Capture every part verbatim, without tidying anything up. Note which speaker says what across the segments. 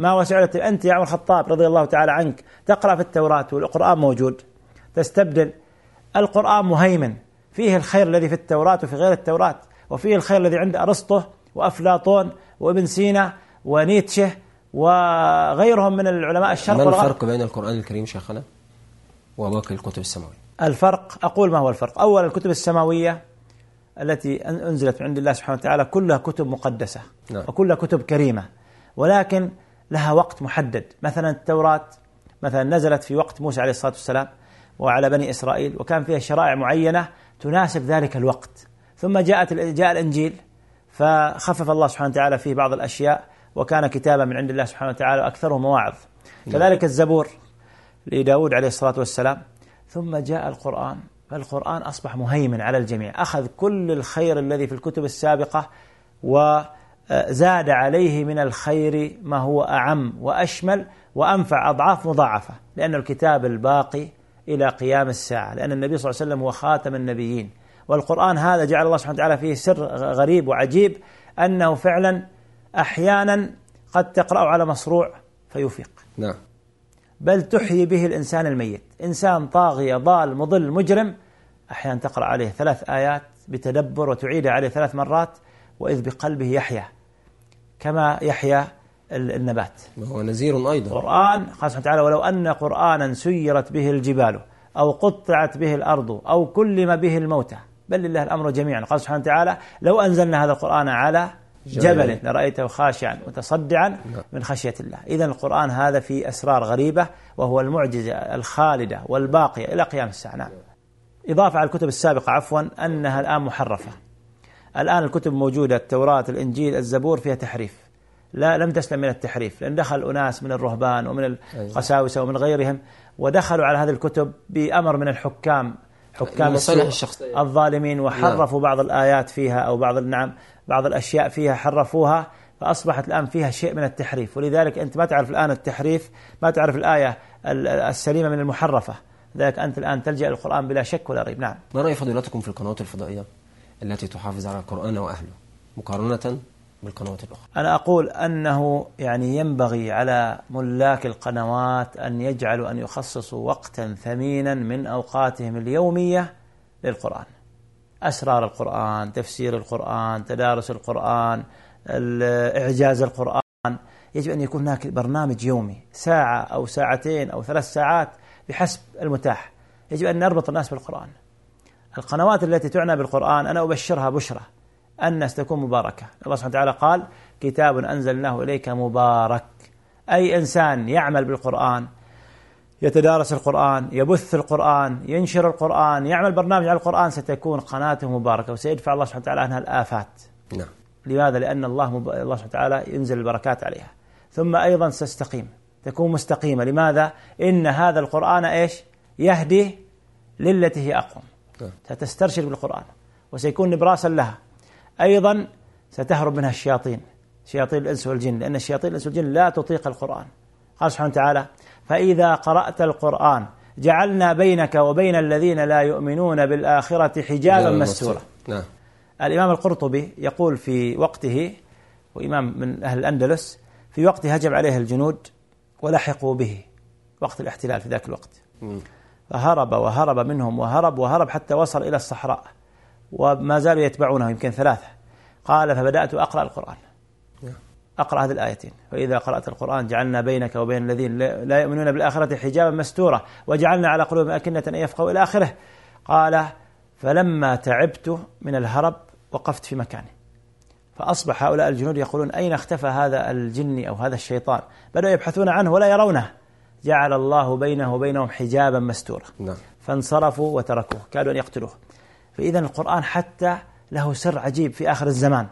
Speaker 1: ما وسعت أنت يا عمر الخطاب رضي الله تعالى عنك تقرأ في التوراة والقرآن موجود، تستبدل. القرآن مهيمن، فيه الخير الذي في التوراة وفي غير التوراة، وفيه الخير الذي عند أرسطو وأفلاطون وابن سينا ونيتشه وغيرهم من العلماء الشرق
Speaker 2: ما
Speaker 1: والغرب.
Speaker 2: الفرق بين القرآن الكريم شيخنا وباقي الكتب السماوية؟
Speaker 1: الفرق أقول ما هو الفرق. أولا الكتب السماوية التي أنزلت من عند الله سبحانه وتعالى كلها كتب مقدسة، نعم. وكلها كتب كريمة، ولكن لها وقت محدد. مثلا التوراة مثلا نزلت في وقت موسى عليه الصلاة والسلام وعلى بني إسرائيل، وكان فيها شرائع معينة تناسب ذلك الوقت. ثم جاءت جاء الإنجيل فخفف الله سبحانه وتعالى فيه بعض الأشياء، وكان كتابا من عند الله سبحانه وتعالى وأكثره مواعظ. كذلك الزبور لداود عليه الصلاة والسلام. ثم جاء القرآن، فالقرآن أصبح مهيمن على الجميع، أخذ كل الخير الذي في الكتب السابقة وزاد عليه من الخير ما هو أعم وأشمل وأنفع أضعاف مضاعفة، لأن الكتاب الباقي إلى قيام الساعة، لأن النبي صلى الله عليه وسلم هو خاتم النبيين. والقرآن هذا جعل الله سبحانه وتعالى فيه سر غريب وعجيب، أنه فعلا أحيانا قد تقرأ على مصروع فيفيق،
Speaker 2: نعم.
Speaker 1: بل تحيي به الإنسان الميت، إنسان طاغية ضال مضل مجرم، أحيانا تقرأ عليه ثلاث آيات بتدبر وتعيد عليه ثلاث مرات وإذ بقلبه يحيا كما يحيا النبات.
Speaker 2: وهو نذير أيضا.
Speaker 1: القرآن قال سبحانه وتعالى: ولو أن قرآنا سيرت به الجبال أو قطعت به الأرض أو كلم به الموتى بل لله الأمر جميعا. قال سبحانه وتعالى: لو أنزلنا هذا القرآن على جبل لرأيته خاشعا متصدعا من خشية الله. إذن القرآن هذا فيه أسرار غريبة، وهو المعجزة الخالدة والباقية إلى قيام الساعة. نعم. إضافة على الكتب السابقة عفوا أنها الآن محرفة. الآن الكتب موجودة، التوراة الإنجيل الزبور فيها تحريف، لا لم تسلم من التحريف، لأن دخل أناس من الرهبان ومن القساوسة ومن غيرهم ودخلوا على هذه الكتب بأمر من الحكام، حكام الظالمين، وحرفوا بعض الآيات فيها أو بعض النعم بعض الأشياء فيها حرفوها، فأصبحت الآن فيها شيء من التحريف. ولذلك أنت ما تعرف الآن التحريف، ما تعرف الآية السليمة من المحرفة، ذلك أنت الآن تلجأ القرآن بلا شك ولا ريب. نعم.
Speaker 2: ما رأي فضيلتكم في القنوات الفضائية التي تحافظ على القرآن وأهله مقارنة بالقنوات الأخرى؟
Speaker 1: أنا أقول أنه يعني ينبغي على ملاك القنوات أن يجعلوا أن يخصصوا وقتا ثمينا من أوقاتهم اليومية للقرآن، أسرار القرآن، تفسير القرآن، تدارس القرآن، إعجاز القرآن. يجب أن يكون هناك برنامج يومي ساعة أو ساعتين أو ثلاث ساعات بحسب المتاح. يجب أن نربط الناس بالقرآن. القنوات التي تعنى بالقرآن أنا أبشرها بشرة أن ستكون مباركة. الله سبحانه وتعالى قال: كتاب أنزلناه إليك مبارك. أي إنسان يعمل بالقرآن، يتدارس القرآن، يبث القرآن، ينشر القرآن، يعمل برنامج على القرآن، ستكون قناته مباركة وسيدفع الله سبحانه وتعالى عنها الآفات.
Speaker 2: نعم.
Speaker 1: لماذا؟ لأن الله مب... الله سبحانه وتعالى ينزل البركات عليها. ثم أيضا ستستقيم، تكون مستقيمة. لماذا؟ إن هذا القرآن إيش؟ يهدي للتي هي أقوم. نعم. ستسترشد بالقرآن وسيكون نبراسا لها. أيضا ستهرب منها الشياطين، شياطين الإنس والجن، لأن الشياطين الإنس والجن لا تطيق القرآن. قال سبحانه وتعالى: فإذا قرأت القرآن جعلنا بينك وبين الذين لا يؤمنون بالآخرة حجابا مستورا.
Speaker 2: نعم.
Speaker 1: الإمام القرطبي يقول في وقته، وإمام من أهل الأندلس، في وقته هجم عليه الجنود ولحقوا به وقت الاحتلال في ذاك الوقت، م. فهرب وهرب منهم وهرب وهرب حتى وصل إلى الصحراء، وما زالوا يتبعونه يمكن ثلاثة. قال: فبدأت أقرأ القرآن، أقرأ هذه الآيتين: فإذا قرأت القرآن جعلنا بينك وبين الذين لا يؤمنون بالآخرة حجابا مستورا وجعلنا على قلوبهم أكنة أن يفقهوا إلى آخره. قال: فلما تعبت من الهرب وقفت في مكاني، فأصبح هؤلاء الجنود يقولون: أين اختفى هذا الجن أو هذا الشيطان؟ بدأوا يبحثون عنه ولا يرونه. جعل الله بينه وبينهم حجابا مستورا. نعم. فانصرفوا وتركوه، كادوا أن يقتلوه. فإذا القرآن حتى له سر عجيب في آخر الزمان،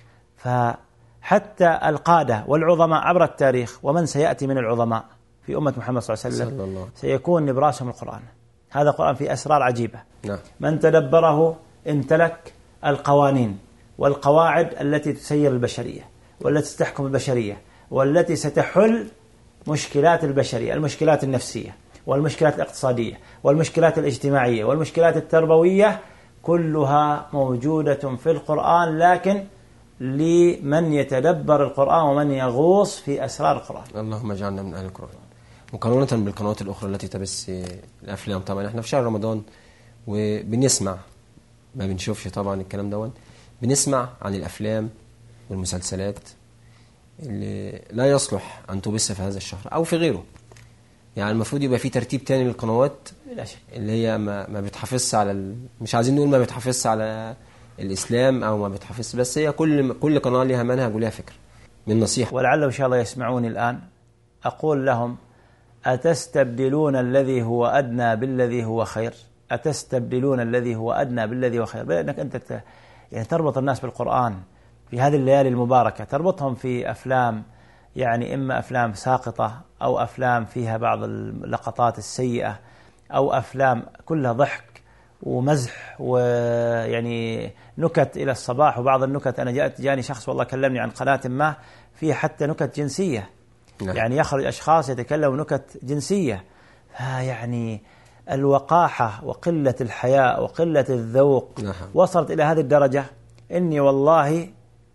Speaker 1: فحتى القادة والعظماء عبر التاريخ ومن سيأتي من العظماء في أمة محمد صلى الله عليه وسلم سيكون نبراسهم القرآن. هذا القرآن فيه أسرار عجيبة. نعم. من تدبره امتلك القوانين والقواعد التي تسير البشرية والتي ستحكم البشرية والتي ستحل مشكلات البشرية، المشكلات النفسية والمشكلات الاقتصادية والمشكلات الاجتماعية والمشكلات التربوية، كلها موجودة في القرآن، لكن لمن يتدبر القرآن ومن يغوص في أسرار القرآن.
Speaker 2: اللهم اجعلنا من أهل القرآن. مقارنة بالقنوات الأخرى التي تبث الأفلام، طبعا احنا في شهر رمضان وبنسمع، ما بنشوفش طبعا الكلام دون، بنسمع عن الأفلام والمسلسلات اللي لا يصلح أن تبث في هذا الشهر أو في غيره. يعني المفروض يبقى في ترتيب تاني للقنوات اللي هي ما, ما بتحافظش على ال... مش عايزين نقول ما بتحافظش على الإسلام أو ما بتحافظش، بس هي كل كل قناة لها منهج ولها فكرة من نصيحة.
Speaker 1: ولعله إن شاء الله يسمعوني الآن. أقول لهم: أتستبدلون الذي هو أدنى بالذي هو خير؟ أتستبدلون الذي هو أدنى بالذي هو خير؟ لأنك أنت ت... يعني تربط الناس بالقرآن في هذه الليالي المباركة، تربطهم في أفلام، يعني إما أفلام ساقطة أو أفلام فيها بعض اللقطات السيئة أو أفلام كلها ضحك ومزح ويعني نكت إلى الصباح. وبعض النكت، أنا جاءت جاني شخص والله كلمني عن قناة ما فيها حتى نكت جنسية، نعم. يعني يخرج أشخاص يتكلموا نكت جنسية. يعني الوقاحة وقلة الحياء وقلة الذوق، نعم. وصلت إلى هذه الدرجة إني والله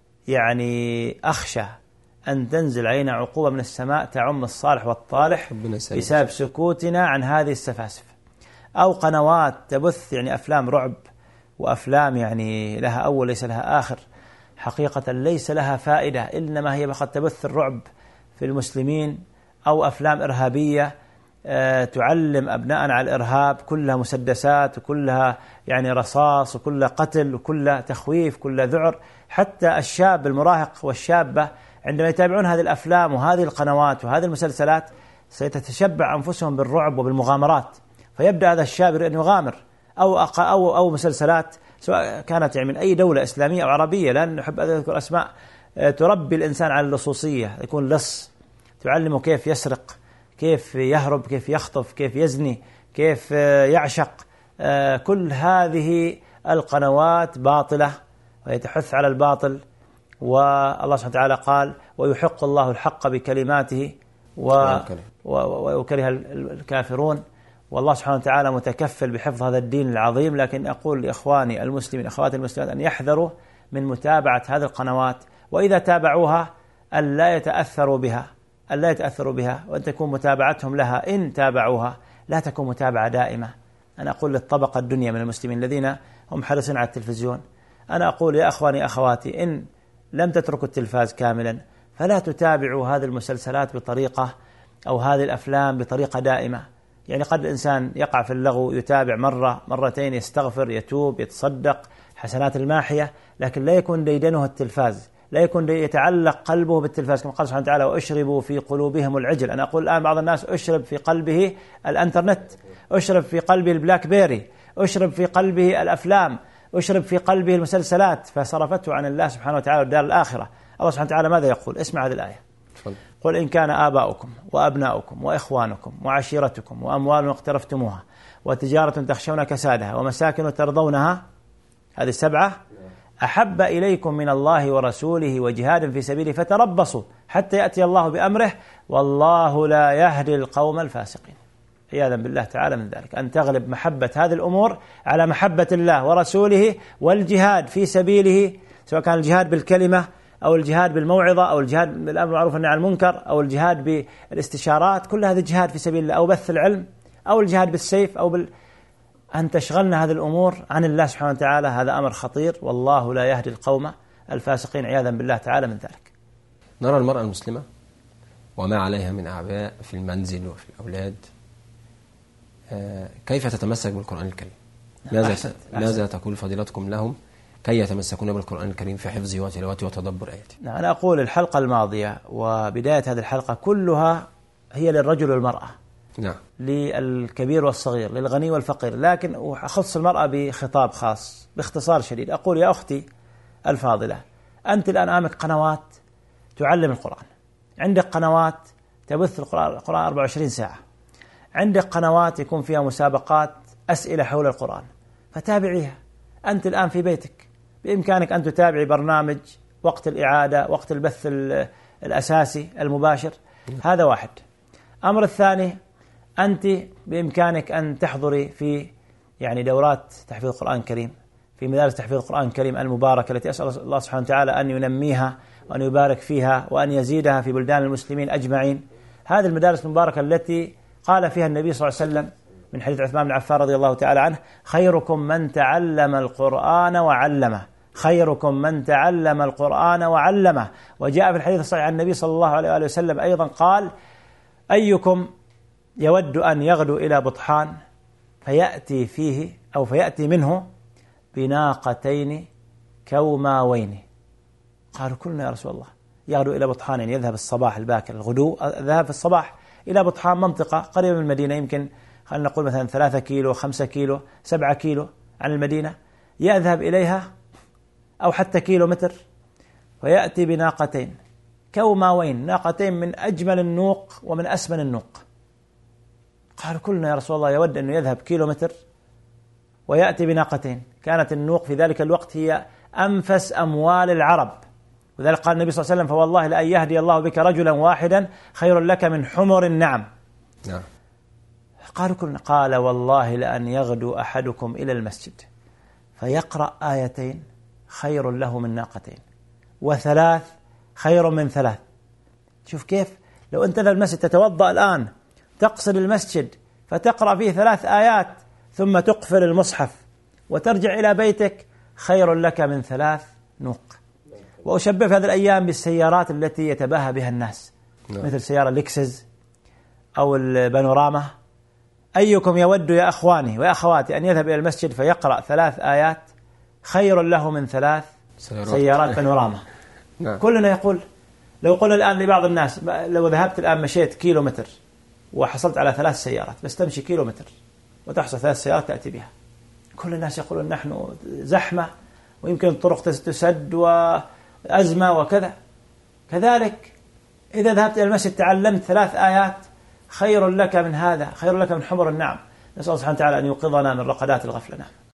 Speaker 1: يعني أخشى أن تنزل علينا عقوبة من السماء تعم الصالح والطالح بسبب سكوتنا عن هذه السفاسف. أو قنوات تبث يعني أفلام رعب وأفلام يعني لها أول ليس لها آخر، حقيقة ليس لها فائدة، إنما هي فقط تبث الرعب في المسلمين، أو أفلام إرهابية أه تعلم أبناءنا على الإرهاب، كلها مسدسات وكلها يعني رصاص وكلها قتل وكلها تخويف كلها ذعر. حتى الشاب المراهق والشابة عندما يتابعون هذه الأفلام وهذه القنوات وهذه المسلسلات سيتتشبع أنفسهم بالرعب وبالمغامرات، فيبدأ هذا الشاب أن يغامر. أو أو أو مسلسلات سواء كانت يعني من أي دولة إسلامية أو عربية، لأن نحب أذكر أسماء، تربي الإنسان على اللصوصية، يكون لص، تعلمه كيف يسرق، كيف يهرب، كيف يخطف، كيف يزني، كيف يعشق. كل هذه القنوات باطلة ويتحث على الباطل. والله سبحانه وتعالى قال: ويحق الله الحق بكلماته ويكره الكافرون. والله سبحانه وتعالى متكفل بحفظ هذا الدين العظيم. لكن أقول لإخواني المسلمين أخواتي المسلمات أن يحذروا من متابعة هذه القنوات، وإذا تابعوها أن لا يتأثروا بها، أن لا يتأثروا بها، وأن تكون متابعتهم لها إن تابعوها لا تكون متابعة دائمة. أنا أقول للطبقة الدنيا من المسلمين الذين هم حريصين على التلفزيون، أنا أقول يا أخواني أخواتي، إن لم تتركوا التلفاز كاملا فلا تتابعوا هذه المسلسلات بطريقة أو هذه الأفلام بطريقة دائمة. يعني قد الإنسان يقع في اللغو، يتابع مرة مرتين، يستغفر، يتوب، يتصدق، حسنات الماحية، لكن لا يكون ديدنه التلفاز، لا يكون يتعلق قلبه بالتلفاز، كما قال سبحانه وتعالى: وأشربوا في قلوبهم العجل. أنا أقول الآن بعض الناس أشرب في قلبه الانترنت، أشرب في قلبه البلاك بيري، أشرب في قلبه الأفلام، أشرب في قلبه المسلسلات، فصرفته عن الله سبحانه وتعالى والدار الآخرة. الله سبحانه وتعالى ماذا يقول؟ اسمع هذه الآية: قل إن كان آباؤكم وأبناؤكم وإخوانكم وعشيرتكم وأموال اقترفتموها وتجارة تخشون كسادها ومساكن ترضونها، هذه السبعة، أحب إليكم من الله ورسوله وجهاد في سبيله فتربصوا حتى يأتي الله بأمره والله لا يهدي القوم الفاسقين. عياذا بالله تعالى من ذلك، أن تغلب محبة هذه الأمور على محبة الله ورسوله والجهاد في سبيله، سواء كان الجهاد بالكلمة أو الجهاد بالموعظة أو الجهاد بالأمر بالمعروف والنهي عن المنكر أو الجهاد بالاستشارات، كل هذا جهاد في سبيل الله، أو بث العلم أو الجهاد بالسيف أو بال... أن تشغلنا هذه الأمور عن الله سبحانه وتعالى، هذا أمر خطير، والله لا يهدي القوم الفاسقين عياذا بالله تعالى من ذلك.
Speaker 2: نرى المرأة المسلمة وما عليها من أعباء في المنزل وفي الأولاد، كيف تتمسك بالقرآن الكريم؟ ماذا, أحسن. ماذا أحسن. تقول فضيلتكم لهم كي يتمسكون بالقرآن الكريم في حفظه وتلاوته وتدبر آياته؟
Speaker 1: نعم، أنا أقول الحلقة الماضية وبداية هذه الحلقة كلها هي للرجل والمرأة،
Speaker 2: نعم،
Speaker 1: للكبير والصغير، للغني والفقير، لكن أخص المرأة بخطاب خاص باختصار شديد. أقول يا أختي الفاضلة، أنت الآن أمامك قنوات تعلم القرآن، عندك قنوات تبث القرآن أربعة وعشرين ساعة، عندك قنوات يكون فيها مسابقات أسئلة حول القرآن، فتابعيها. أنت الآن في بيتك بإمكانك أن تتابعي برنامج وقت الإعادة، وقت البث الأساسي المباشر، هذا واحد. أمر الثاني، أنت بإمكانك أن تحضري في يعني دورات تحفيظ القرآن الكريم في مدارس تحفيظ القرآن الكريم المباركة التي أسأل الله سبحانه وتعالى أن ينميها وأن يبارك فيها وأن يزيدها في بلدان المسلمين أجمعين. هذه المدارس المباركة التي قال فيها النبي صلى الله عليه وسلم من حديث عثمان بن عفان رضي الله تعالى عنه: خيركم من تعلم القرآن وعلمه، خيركم من تعلم القرآن وعلمه. وجاء في الحديث الصحيح عن النبي صلى الله عليه وآله وسلم أيضا قال: أيكم يود أن يغدو إلى بطحان فيأتي فيه أو فيأتي منه بناقتين كوماوين؟ قالوا: كلنا يا رسول الله. يغدو إلى بطحان يعني يذهب الصباح الباكر، الغدو ذهب في الصباح إلى بطحان، منطقة قريبة من المدينة، يمكن خلينا نقول مثلا ثلاثة كيلو، خمسة كيلو، سبعة كيلو عن المدينة، يذهب إليها أو حتى كيلو متر، ويأتي بناقتين كوماوين، ناقتين من أجمل النوق ومن أسمن النوق. قالوا: كلنا يا رسول الله يود أنه يذهب كيلو متر ويأتي بناقتين. كانت النوق في ذلك الوقت هي أنفس أموال العرب، وذلك قال النبي صلى الله عليه وسلم: فوالله لأن يهدي الله بك رجلا واحدا خير لك من حمر النعم. نعم. قالوا: كلنا. قال: والله لأن يغدو أحدكم إلى المسجد فيقرأ آيتين خير له من ناقتين، وثلاث خير من ثلاث. شوف كيف لو أنت في المسجد تتوضأ الآن، تقصد المسجد فتقرأ فيه ثلاث آيات ثم تقفل المصحف وترجع إلى بيتك، خير لك من ثلاث نوق. وأشبه في هذه الأيام بالسيارات التي يتباهى بها الناس، نعم. مثل سيارة ليكسس أو البانوراما. أيكم يود يا أخواني وأخواتي أن يذهب إلى المسجد فيقرأ ثلاث آيات خير له من ثلاث سيارات, سيارات بانوراما. نعم. كلنا يقول، لو قلنا الآن لبعض الناس: لو ذهبت الآن مشيت كيلو متر وحصلت على ثلاث سيارات، بس تمشي كيلو متر وتحصل ثلاث سيارات تأتي بها. كل الناس يقولون نحن زحمة ويمكن الطرق تسد وأزمة وكذا. كذلك إذا ذهبت إلى المسجد تعلمت ثلاث آيات خير لك من هذا، خير لك من حمر النعم. نسأل الله سبحانه وتعالى أن يوقظنا من رقدات الغفلة.